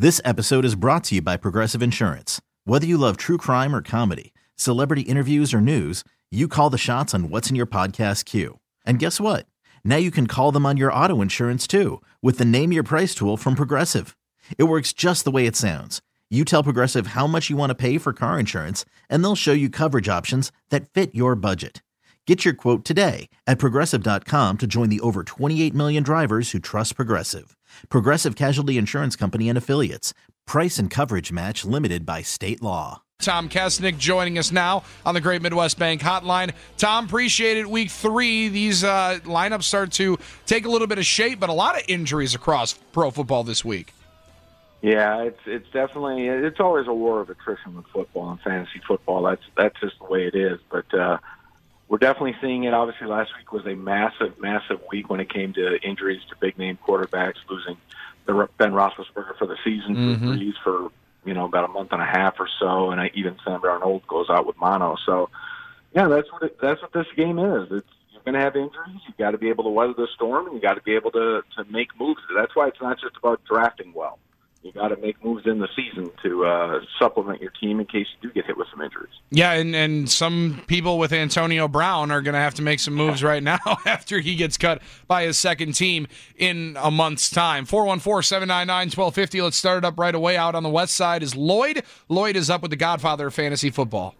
This episode is brought to you by Progressive Insurance. Whether you love true crime or comedy, celebrity interviews or news, you call the shots on what's in your podcast queue. And guess what? Now you can call them on your auto insurance too with the Name Your Price tool from Progressive. It works just the way it sounds. You tell Progressive how much you want to pay for car insurance, and they'll show you coverage options that fit your budget. Get your quote today at Progressive.com to join the over 28 million drivers who trust Progressive. Progressive Casualty Insurance Company and Affiliates. Price and coverage match limited by state law. Tom Kesnick joining us now on the Great Midwest Bank Hotline. Tom, appreciate it. Week 3, these lineups start to take a little bit of shape, but a lot of injuries across pro football this week. Yeah, it's definitely, it's always a war of attrition with football and fantasy football. That's just the way it is. But we're definitely seeing it. Obviously, last week was a massive week when it came to injuries to big-name quarterbacks, losing Ben Roethlisberger for the season for about a month and a half or so, and even Sam Darnold goes out with mono. So, yeah, that's what this game is. You're going to have injuries. You've got to be able to weather the storm, and you got to be able to make moves. That's why it's not just about drafting well. You got to make moves in the season to supplement your team in case you do get hit with some injuries. Yeah, and some people with Antonio Brown are going to have to make some moves right now after he gets cut by his second team in a month's time. 414-799-1250. Let's start it up right away. Out on the west side is Lloyd. Lloyd is up with the godfather of fantasy football.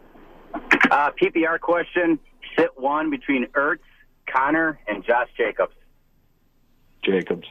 PPR question. Sit one between Ertz, Connor, and Josh Jacobs. Jacobs.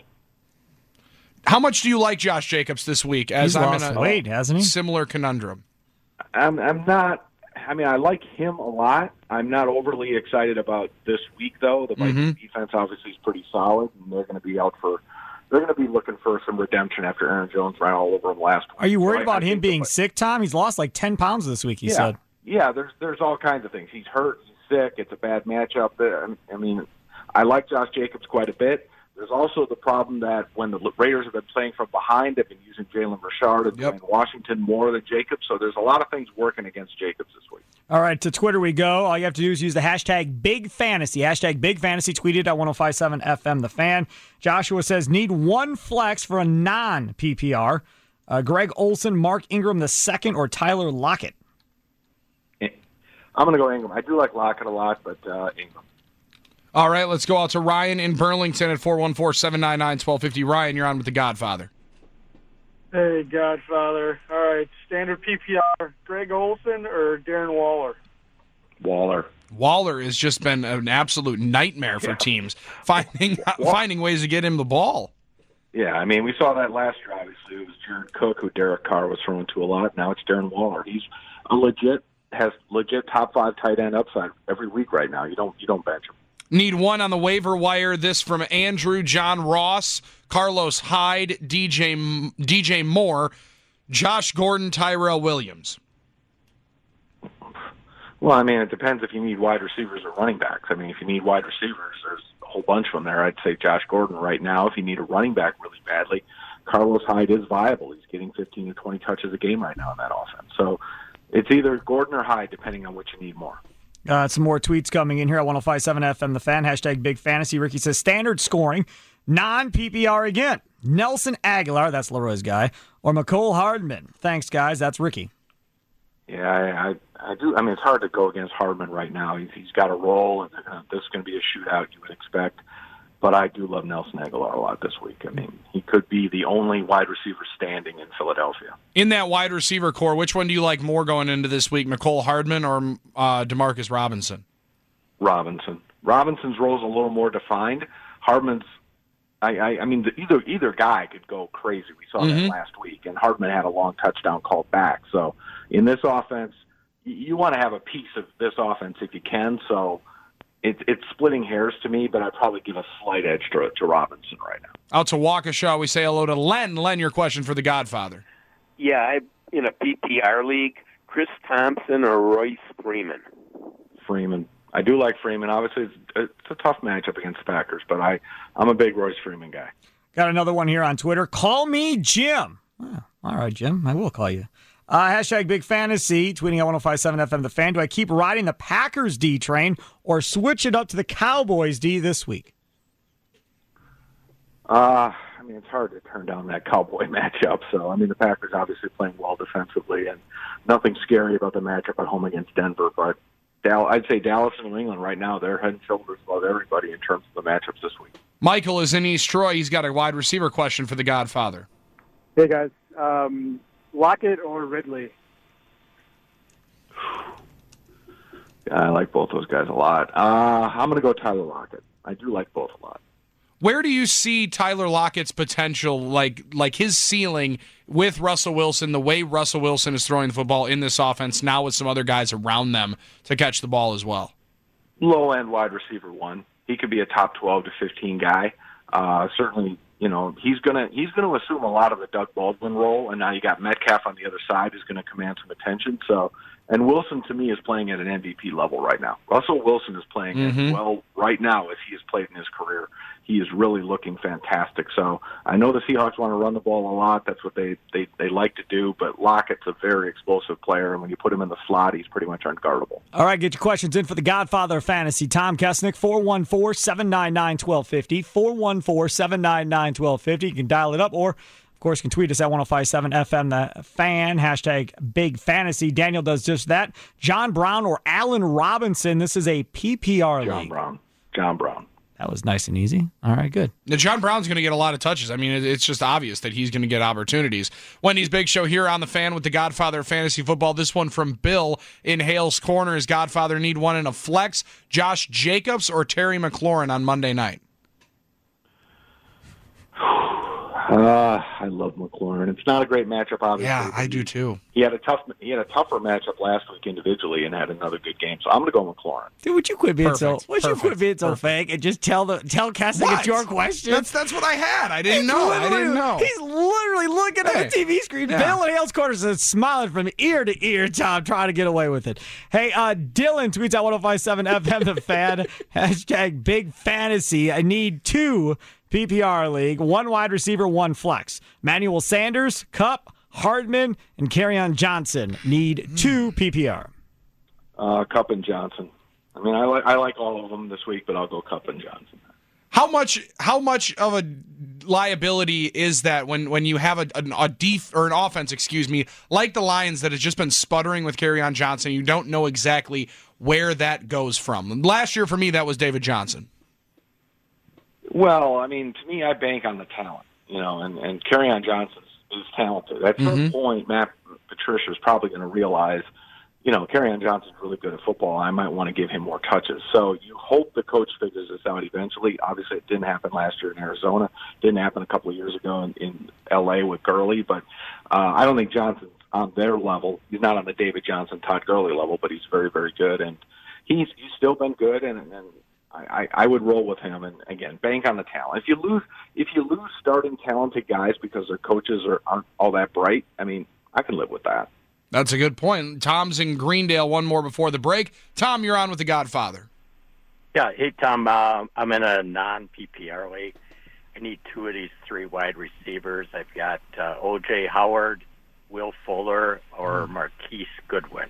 How much do you like Josh Jacobs this week? As He's I'm lost in a weight, hasn't he? Similar conundrum. I'm not. I mean, I like him a lot. I'm not overly excited about this week, though. The Vikings defense obviously is pretty solid, and they're going to be They're going to be looking for some redemption after Aaron Jones ran all over him last week. Are you worried about him being sick, Tom? He's lost like 10 pounds this week, he said. Yeah, there's all kinds of things. He's hurt. He's sick. It's a bad matchup. I mean, I like Josh Jacobs quite a bit. There's also the problem that when the Raiders have been playing from behind, they've been using Jalen Richard and Dwayne Washington more than Jacobs. So there's a lot of things working against Jacobs this week. All right, to Twitter we go. All you have to do is use the hashtag BigFantasy. Hashtag BigFantasy, tweeted at 1057 FM The Fan. Joshua says, need one flex for a non-PPR. Greg Olsen, Mark Ingram II, or Tyler Lockett? I'm going to go Ingram. I do like Lockett a lot, but Ingram. All right, let's go out to Ryan in Burlington at 414-799-1250. Ryan, you're on with the Godfather. Hey, Godfather. All right, standard PPR, Greg Olsen or Darren Waller? Waller has just been an absolute nightmare for teams, finding ways to get him the ball. Yeah, I mean, we saw that last year, obviously. It was Jared Cook who Derek Carr was throwing to a lot. Now it's Darren Waller. He's has legit top 5 tight end upside every week right now. You don't bench him. Need one on the waiver wire. This from Andrew, John Ross, Carlos Hyde, DJ Moore, Josh Gordon, Tyrell Williams. Well, I mean, it depends if you need wide receivers or running backs. I mean, if you need wide receivers, there's a whole bunch of them there. I'd say Josh Gordon right now. If you need a running back really badly, Carlos Hyde is viable. He's getting 15 to 20 touches a game right now in that offense. So it's either Gordon or Hyde, depending on what you need more. Some more tweets coming in here at 1057 FM The Fan. Hashtag Big Fantasy. Ricky says, standard scoring, non-PPR again. Nelson Aguilar, that's Leroy's guy, or McCole Hardman. Thanks, guys. That's Ricky. Yeah, I do. I mean, it's hard to go against Hardman right now. He's got a role, and this is going to be a shootout you would expect. But I do love Nelson Aguilar a lot this week. I mean, he could be the only wide receiver standing in Philadelphia. In that wide receiver core, which one do you like more going into this week, McCole Hardman or Demarcus Robinson? Robinson's role is a little more defined. Hardman's, I mean, either guy could go crazy. We saw that last week, and Hardman had a long touchdown called back. So in this offense, you want to have a piece of this offense if you can. So it's splitting hairs to me, but I'd probably give a slight edge to Robinson right now. Out to Waukesha, we say hello to Len. Len, your question for the Godfather. Yeah, I'm in a PPR league. Chris Thompson or Royce Freeman? Freeman. I do like Freeman. Obviously, it's a tough matchup against the Packers, but I'm a big Royce Freeman guy. Got another one here on Twitter. Call me Jim. Oh, all right, Jim. I will call you. Hashtag Big Fantasy, tweeting at 1057 FM The Fan. Do I keep riding the Packers D train or switch it up to the Cowboys D this week? I mean, it's hard to turn down that Cowboy matchup. So, I mean, the Packers obviously playing well defensively, and nothing scary about the matchup at home against Denver. But I'd say Dallas and New England right now, they're head and shoulders above everybody in terms of the matchups this week. Michael is in East Troy. He's got a wide receiver question for the Godfather. Hey, guys. Lockett or Ridley? Yeah, I like both those guys a lot. I'm going to go Tyler Lockett. I do like both a lot. Where do you see Tyler Lockett's potential, like his ceiling with Russell Wilson, the way Russell Wilson is throwing the football in this offense now with some other guys around them to catch the ball as well? Low-end wide receiver one. He could be a top 12 to 15 guy. Certainly, you know, he's gonna assume a lot of the Doug Baldwin role, and now you got Metcalf on the other side who's going to command some attention. So, and Wilson to me is playing at an MVP level right now. Russell Wilson is playing as well right now as he has played in his career. He is really looking fantastic. So I know the Seahawks want to run the ball a lot. That's what they like to do. But Lockett's a very explosive player, and when you put him in the slot, he's pretty much unguardable. All right, get your questions in for the Godfather of Fantasy. Tom Kesnick, 414-799-1250, 414-799-1250. You can dial it up, or, of course, you can tweet us at 1057 FM, the fan, hashtag Big Fantasy. Daniel does just that. John Brown or Allen Robinson, this is a PPR league. John Brown. That was nice and easy. All right, good. Now, John Brown's going to get a lot of touches. I mean, it's just obvious that he's going to get opportunities. Wendy's Big Show here on the Fan with the Godfather of Fantasy Football. This one from Bill in Hales Corner. His Godfather need one in a flex. Josh Jacobs or Terry McLaurin on Monday night? I love McLaurin. It's not a great matchup, obviously. Yeah, I do too. He had a tougher matchup last week individually and had another good game. So I'm going to go McLaurin. Dude, would you quit being so fake and just tell Kesnick it's your question? That's what I had. I didn't know. He's literally looking at the TV screen. Yeah. Bill in Hales Corner is smiling from ear to ear, Tom, trying to get away with it. Hey, Dylan tweets at 1057 FM the Fan, hashtag Big Fantasy. I need 2 PPR league, 1 wide receiver, 1 flex. Manuel Sanders, Kupp, Hardman, and Kerryon Johnson need 2 PPR. Kupp and Johnson. I mean, I like all of them this week, but I'll go Kupp and Johnson. How much of a liability is that when you have an offense, like the Lions that has just been sputtering with Kerryon Johnson? You don't know exactly where that goes from. Last year for me, that was David Johnson. Well, I mean, to me, I bank on the talent, you know, and Kerryon Johnson is talented. At some point, Matt Patricia is probably going to realize, you know, Kerryon Johnson's really good at football. I might want to give him more touches. So you hope the coach figures this out eventually. Obviously, it didn't happen last year in Arizona. Didn't happen a couple of years ago in L.A. with Gurley. But I don't think Johnson's on their level. He's not on the David Johnson, Todd Gurley level, but he's very, very good. And he's still been good, and I would roll with him, and again, bank on the talent. If you lose starting talented guys because their coaches aren't all that bright, I mean, I can live with that. That's a good point. Tom's in Greendale. One more before the break. Tom, you're on with the Godfather. Yeah, hey Tom, I'm in a non-PPR league. I need 2 of these 3 wide receivers. I've got O.J. Howard, Will Fuller, or Marquise Goodwin.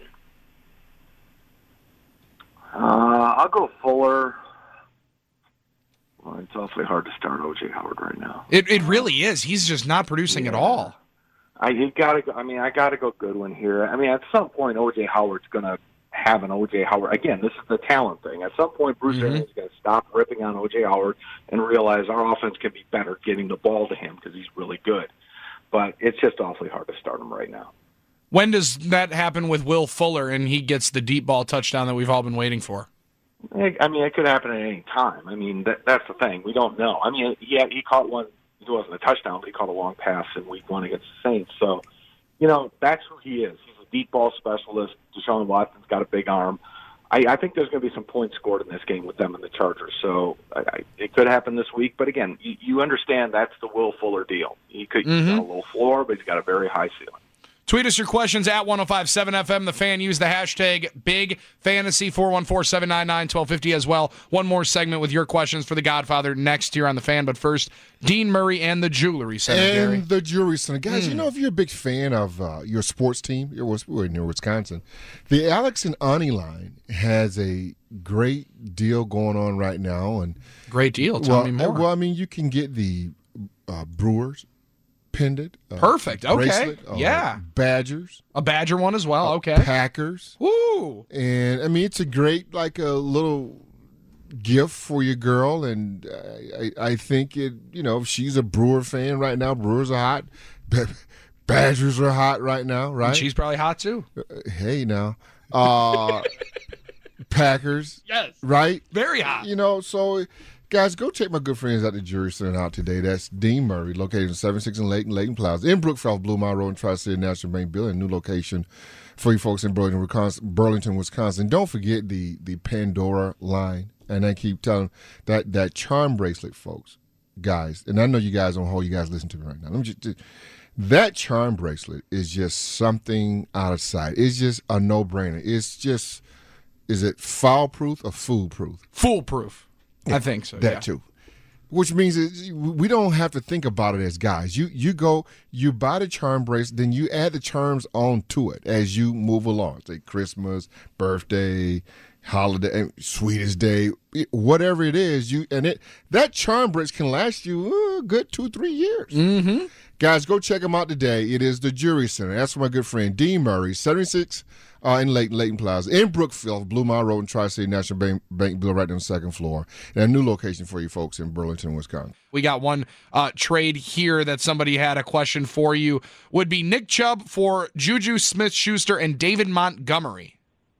I'll go Fuller. Well, it's awfully hard to start O.J. Howard right now. It really is. He's just not producing at all. I got to go Goodwin here. I mean, at some point, O.J. Howard's going to have an O.J. Howard. Again, this is the talent thing. At some point, Bruce Arians is going to stop ripping on O.J. Howard and realize our offense can be better getting the ball to him because he's really good. But it's just awfully hard to start him right now. When does that happen with Will Fuller and he gets the deep ball touchdown that we've all been waiting for? I mean, it could happen at any time. I mean, that's the thing. We don't know. I mean, he caught one. It wasn't a touchdown, but he caught a long pass in Week 1 against the Saints. So, you know, that's who he is. He's a deep ball specialist. Deshaun Watson's got a big arm. I think there's going to be some points scored in this game with them and the Chargers. So it could happen this week. But, again, you understand that's the Will Fuller deal. He's got a low floor, but he's got a very high ceiling. Tweet us your questions at 1057 FM. The Fan. Use the hashtag Big Fantasy 414-799-1250 as well. One more segment with your questions for the Godfather next here on the Fan. But first, Dean Murray and the Jewelry Center. And the Jewelry Center. Guys, you know, if you're a big fan of your sports team, we're near Wisconsin, the Alex and Ani line has a great deal going on right now. And great deal? Tell me more. Well, I mean, you can get Brewers pendant. Perfect. Okay. Bracelet, yeah. Badgers. A Badger one as well. Okay. Packers. Woo. And, I mean, it's a great, like, a little gift for your girl. And I think, if she's a Brewer fan right now, Brewers are hot. Badgers are hot right now, right? And she's probably hot, too. Hey, now. Packers. Yes. Right? Very hot. So... Guys, go check my good friends at the Jury Center out today. That's Dean Murray, located in 76 and Layton Plaza, in Brookfield, Blue Mile Road, and Tri-City National Bank Building, a new location for you folks in Burlington, Wisconsin. Don't forget the Pandora line. And I keep telling that charm bracelet, folks, guys, and I know you guys don't hold, you guys listen to me right now. Let me just that charm bracelet is just something out of sight. It's just a no-brainer. It's just, is it foul-proof or foolproof? Foolproof. I think so. That too. Which means we don't have to think about it as guys. You go, you buy the charm bracelet, then you add the charms on to it as you move along. Say Christmas, birthday, holiday, sweetest day, whatever it is. That charm bracelet can last you a good 2-3 years. Mm-hmm. Guys, go check them out today. It is the Jury Center. That's for my good friend Dean Murray, 76 in Layton Plaza, in Brookfield, Blue Mile Road, and Tri-City National Bank Building right on the second floor. And a new location for you folks in Burlington, Wisconsin. We got one trade here that somebody had a question for you. Would be Nick Chubb for Juju Smith-Schuster and David Montgomery.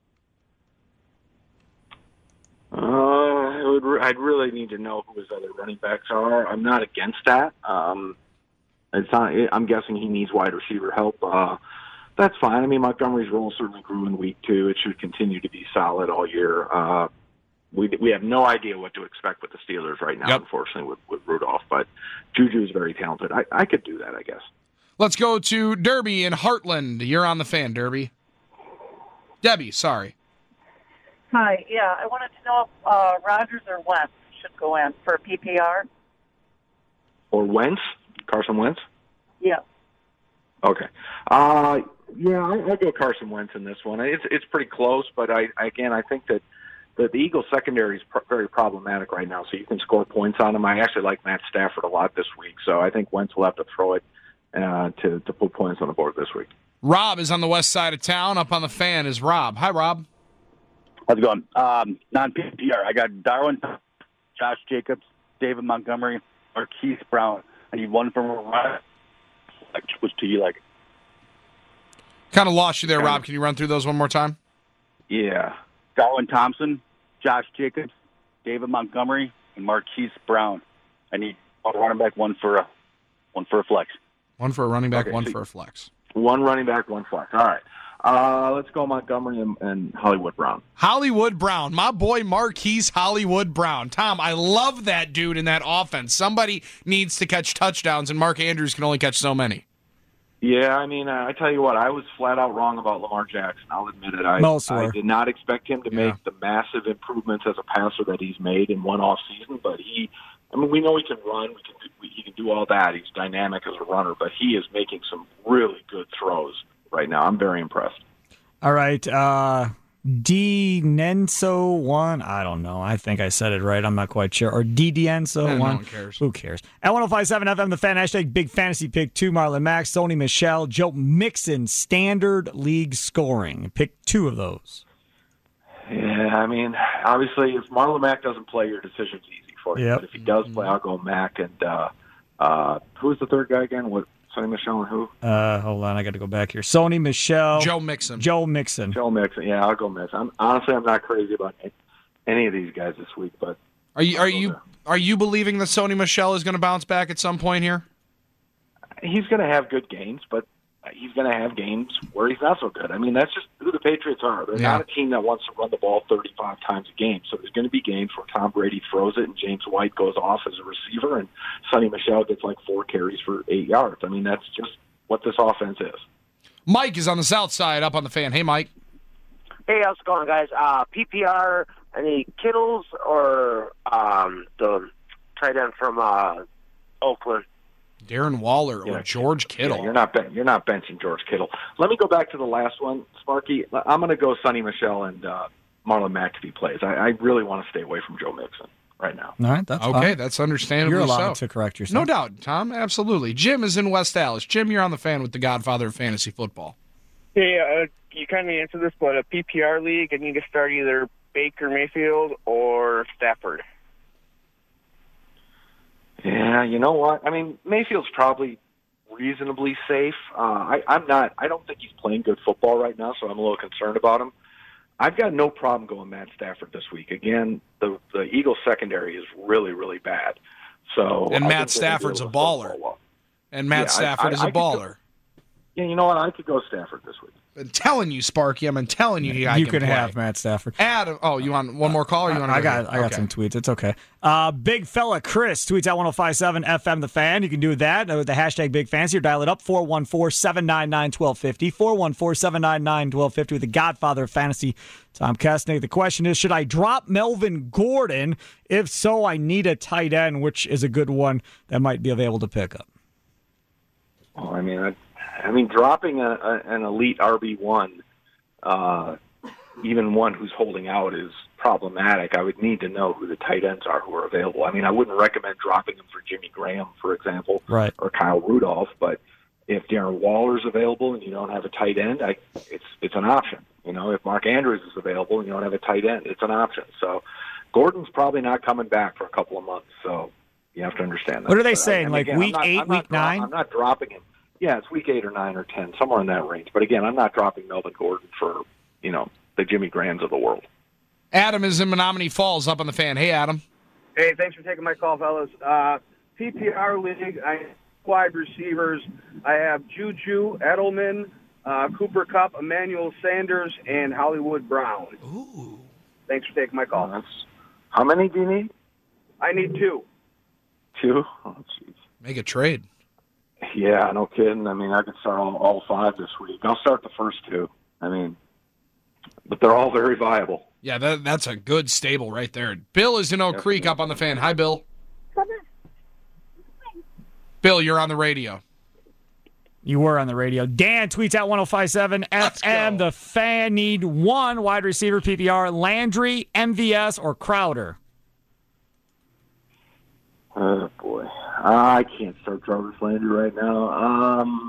I'd really need to know who his other running backs are. I'm not against that. It's not. I'm guessing he needs wide receiver help. That's fine. I mean, Montgomery's role certainly grew in week 2. It should continue to be solid all year. We have no idea what to expect with the Steelers right now, unfortunately, with Rudolph. But Juju is very talented. I could do that, I guess. Let's go to Derby in Heartland. You're on the Fan, Derby. Debbie, sorry. Hi. Yeah, I wanted to know if Rodgers or Wentz should go in for PPR. Or Wentz? Carson Wentz? Yeah. Okay. I'll go Carson Wentz in this one. It's pretty close, but I think that the Eagles secondary is very problematic right now, so you can score points on them. I actually like Matt Stafford a lot this week, so I think Wentz will have to throw it to put points on the board this week. Rob is on the west side of town. Up on the Fan is Rob. Hi, Rob. How's it going? Non-PPR. I got Darwin, Josh Jacobs, David Montgomery, or Keith Brown. I need one from Ryan. Which do you like? Kind of lost you there, Rob. Can you run through those one more time? Yeah. Darwin Thompson, Josh Jacobs, David Montgomery, and Marquise Brown. I need one running back, one for a flex. One for a running back, one for a flex. One running back, one flex. All right. Let's go Montgomery and Hollywood Brown. Hollywood Brown, my boy Marquise Hollywood Brown. Tom, I love that dude in that offense. Somebody needs to catch touchdowns, and Mark Andrews can only catch so many. Yeah, I mean, I tell you what, I was flat out wrong about Lamar Jackson. I'll admit it. I did not expect him to make the massive improvements as a passer that he's made in one off season, but we know he can run. He can do all that. He's dynamic as a runner, but he is making some really good throws right now. I'm very impressed. All right. D-Nenso 1. I don't know. I think I said it right. I'm not quite sure. Or D-Dienso 1. No one cares. Who cares? At 105.7 FM, the Fan, hashtag Big Fantasy Pick 2, Marlon Mack, Sony Michel, Joe Mixon, standard league scoring. Pick 2 of those. Yeah, I mean, obviously, if Marlon Mack doesn't play, your decision's easy for you. Yep. But if he does play, I'll go Mack. And who's the third guy again? Sony Michel and who? Hold on, I got to go back here. Sony Michel. Joe Mixon. Yeah, I'll go Mixon. I'm not crazy about any of these guys this week, but are you believing that Sony Michel is going to bounce back at some point here? He's going to have good games, but he's going to have games where he's not so good. I mean, that's just who the Patriots are. They're not a team that wants to run the ball 35 times a game. So there's going to be games where Tom Brady throws it and James White goes off as a receiver and Sonny Michel gets like 4 carries for 8 yards. I mean, that's just what this offense is. Mike is on the south side, up on the Fan. Hey, Mike. Hey, how's it going, guys? PPR, any Kittles or the tight end from Oakland? Darren Waller or George Kittle. Yeah, you're not benching George Kittle. Let me go back to the last one, Sparky. I'm going to go Sonny Michel and Marlon Mack if he plays. I really want to stay away from Joe Mixon. right now. All right, that's okay. fine. That's understandable. You're allowed to correct yourself. No doubt, Tom. Absolutely. Jim is in West Allis. Jim, you're on the fan with the Godfather of fantasy football. Hey, you kind of answered this, but a PPR league, I need to start either Baker Mayfield or Stafford. Yeah, you know what? I mean, Mayfield's probably reasonably safe. I don't think he's playing good football right now, so I'm a little concerned about him. I've got no problem going Matt Stafford this week. Again, the Eagles secondary is really, really bad. So and Matt Stafford's a baller. And Matt Stafford is a baller. Yeah, you know what? I could go Stafford this week. I'm telling you, Sparky. I'm telling you, you can have Matt Stafford. Adam, you want one more call? Or you want? I got some tweets. It's okay. Big fella Chris tweets out 105.7 FM The Fan. You can do that with the hashtag Big Fancy or dial it up 414-799-1250. 414-799-1250 with the Godfather of Fantasy, Tom Kestnick. The question is, should I drop Melvin Gordon? If so, I need a tight end, which is a good one that might be available to pick up. Oh, I mean, dropping an elite RB1, even one who's holding out, is problematic. I would need to know who the tight ends are who are available. I mean, I wouldn't recommend dropping them for Jimmy Graham, for example, right, or Kyle Rudolph. But if Darren Waller's available and you don't have a tight end, it's an option. You know, if Mark Andrews is available and you don't have a tight end, it's an option. So Gordon's probably not coming back for a couple of months. So you have to understand that. What are they saying? Like again, week 8, week 9? I'm not dropping him. Yeah, it's week 8 or 9 or 10, somewhere in that range. But again, I'm not dropping Melvin Gordon for, the Jimmy Grahams of the world. Adam is in Menominee Falls up on the fan. Hey, Adam. Hey, thanks for taking my call, fellas. PPR league, I have wide receivers. I have Juju, Edelman, Cooper Kupp, Emmanuel Sanders, and Hollywood Brown. Ooh. Thanks for taking my call. How many do you need? I need 2. 2? Oh, jeez. Make a trade. Yeah, no kidding. I mean, I could start all 5 this week. I'll start the first 2. I mean, but they're all very viable. Yeah, that's a good stable right there. Bill is in Oak Creek up on the fan. Hi, Bill. Bill, you're on the radio. You were on the radio. Dan tweets out 105.7 FM. The Fan need 1 wide receiver PPR, Landry, MVS, or Crowder. Oh, boy. I can't start Jarvis Landry right now.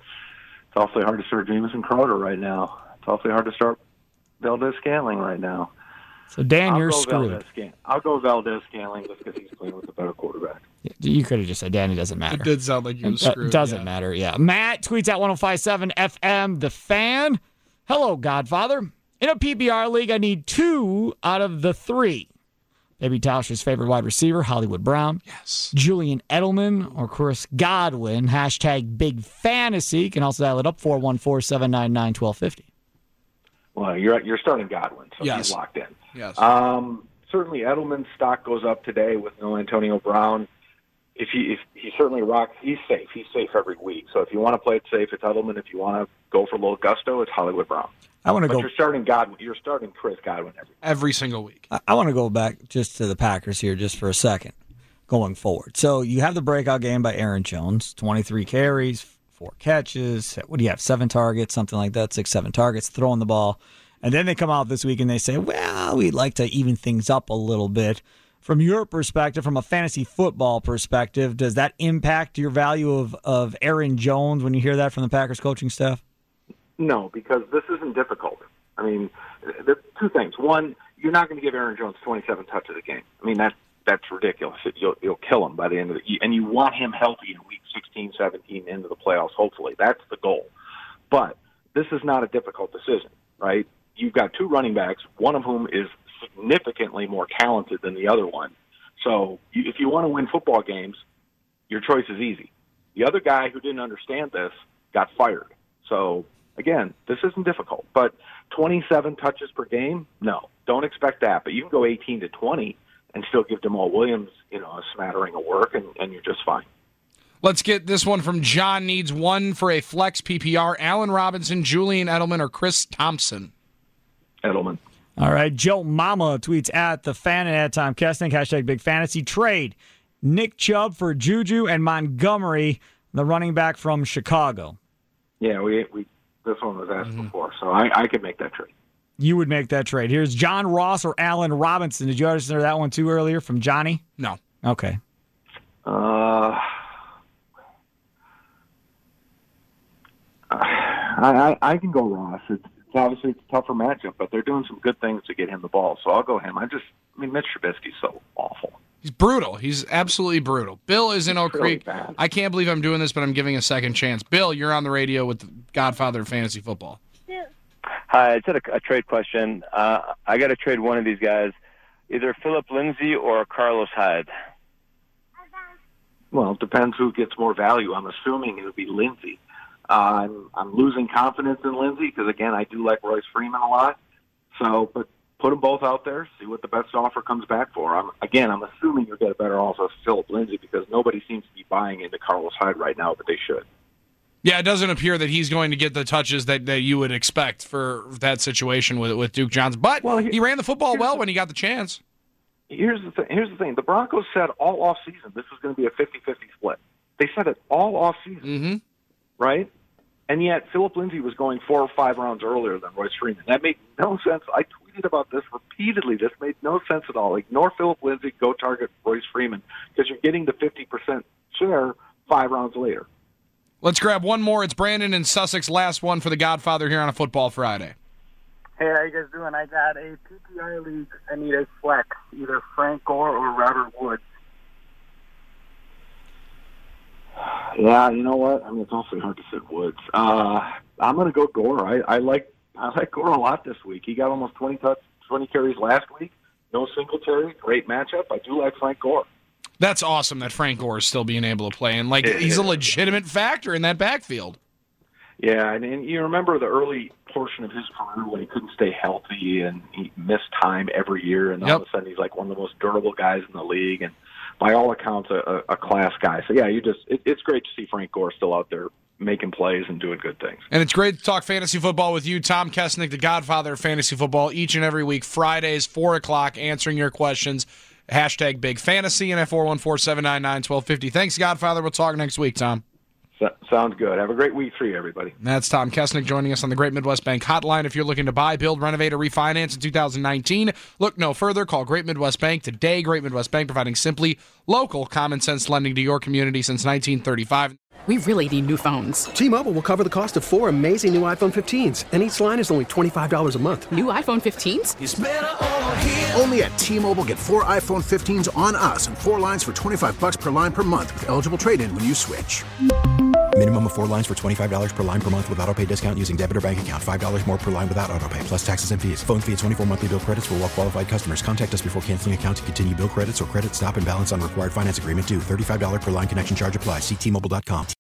It's awfully hard to start Jamison Crowder right now. It's awfully hard to start Valdez-Scantling right now. So, Dan, you're screwed. I'll go Valdez-Scantling just because he's playing with a better quarterback. You could have just said, Dan, it doesn't matter. It did sound like you were screwed. It doesn't matter, yeah. Matt tweets out 105.7 FM, The Fan. Hello, Godfather. In a PPR league, I need 2 out of the 3. Maybe Tausch's favorite wide receiver, Hollywood Brown. Yes. Julian Edelman or Chris Godwin. Hashtag Big Fantasy. You can also dial it up 414-799-1250. Well, you're starting Godwin, so he's locked in. Yes. Certainly Edelman's stock goes up today with no Antonio Brown. If he certainly rocks, he's safe. He's safe every week. So if you want to play it safe, it's Edelman. If you want to go for a little gusto, it's Hollywood Brown. You're starting Godwin. You're starting Chris Godwin every single week. I want to go back just to the Packers here just for a second going forward. So you have the breakout game by Aaron Jones, 23 carries, 4 catches. What do you have, 7 targets, something like that, 6-7 targets, throwing the ball. And then they come out this week and they say, well, we'd like to even things up a little bit. From your perspective, from a fantasy football perspective, does that impact your value of Aaron Jones when you hear that from the Packers coaching staff? No, because this isn't difficult. I mean, there are 2 things. One, you're not going to give Aaron Jones 27 touches a game. I mean, that's ridiculous. You'll kill him by the end of the year. And you want him healthy in week 16, 17 into the playoffs, hopefully. That's the goal. But this is not a difficult decision, right? You've got 2 running backs, one of whom is significantly more talented than the other one. So if you want to win football games, your choice is easy. The other guy who didn't understand this got fired. So, again, this isn't difficult. But 27 touches per game, no. Don't expect that. But you can go 18 to 20 and still give Jamal Williams, a smattering of work, and you're just fine. Let's get this one from John. Needs 1 for a flex PPR. Allen Robinson, Julian Edelman, or Chris Thompson? Edelman. All right. Joe Mama tweets at the fan and at Tom Kestnick, hashtag Big Fantasy. Trade Nick Chubb for Juju and Montgomery, the running back from Chicago. Yeah, we this one was asked before, so I could make that trade. You would make that trade. Here's John Ross or Allen Robinson. Did you understand that one too earlier from Johnny? No. Okay. I can go Ross. It's obviously it's a tougher matchup, but they're doing some good things to get him the ball, so I'll go him. Mitch Trubisky's so awful. He's brutal. He's absolutely brutal. Bill is in Oak Creek. Bad. I can't believe I'm doing this, but I'm giving a second chance. Bill, you're on the radio with the Godfather of Fantasy Football. Hi, I just had a trade question. I got to trade one of these guys, either Philip Lindsay or Carlos Hyde. Well, it depends who gets more value. I'm assuming it would be Lindsay. I'm losing confidence in Lindsay because, again, I do like Royce Freeman a lot. So, but put them both out there, see what the best offer comes back for. I'm assuming you'll get a better offer of Philip Lindsay because nobody seems to be buying into Carlos Hyde right now, but they should. Yeah, it doesn't appear that he's going to get the touches that you would expect for that situation with Duke Johnson. But he ran the football well when he got the chance. Here's the thing. The Broncos said all offseason this was going to be a 50-50 split. They said it all offseason, right? And yet Philip Lindsay was going 4 or 5 rounds earlier than Royce Freeman. That made no sense. I tweeted about this repeatedly. This made no sense at all. Ignore Philip Lindsay, go target Royce Freeman because you're getting the 50% share 5 rounds later. Let's grab one more. It's Brandon in Sussex, last one for the Godfather here on a Football Friday. Hey, how you guys doing? I got a PPR league. I need a flex, either Frank Gore or Robert Woods. Yeah, you know what? I mean, it's awfully hard to sit Woods. I'm going to go Gore. I like Gore a lot this week. He got almost 20 carries last week. No Singletary. Great matchup. I do like Frank Gore. That's awesome that Frank Gore is still being able to play, and he's a legitimate factor in that backfield. Yeah, and you remember the early portion of his career when he couldn't stay healthy and he missed time every year, and all of a sudden he's like one of the most durable guys in the league, and by all accounts a class guy. So yeah, it's great to see Frank Gore still out there making plays and doing good things. And it's great to talk fantasy football with you, Tom Kesnick, the Godfather of fantasy football, each and every week, Fridays, 4 o'clock, answering your questions. Hashtag Big Fantasy and at 414-799-1250. Thanks, Godfather. We'll talk next week, Tom. Sounds good. Have a great week for you, everybody. That's Tom Kesnick joining us on the Great Midwest Bank Hotline. If you're looking to buy, build, renovate, or refinance in 2019, look no further. Call Great Midwest Bank today. Great Midwest Bank, providing simply local common sense lending to your community since 1935. We really need new phones. T-Mobile will cover the cost of 4 amazing new iPhone 15s, and each line is only $25 a month. New iPhone 15s? It's better over here. Only at T-Mobile, get 4 iPhone 15s on us and 4 lines for $25 per line per month with eligible trade-in when you switch. Minimum of 4 lines for $25 per line per month with autopay discount using debit or bank account. $5 more per line without autopay, plus taxes and fees. Phone fee at 24 monthly bill credits for well-qualified customers. Contact us before canceling account to continue bill credits or credit stop and balance on required finance agreement due. $35 per line connection charge applies. See T-Mobile.com.